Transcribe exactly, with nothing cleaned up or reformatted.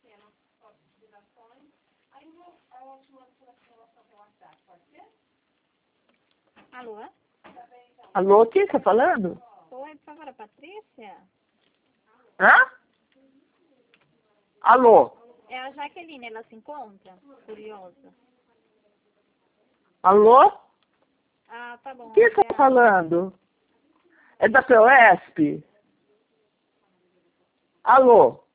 Alô? Alô, quem está falando? Oi, por favor, a Patrícia? Hã? Alô? É a Jaqueline, ela se encontra? Curiosa. Alô? Ah, tá bom. Quem está é a- falando? É da P O S P? Alô?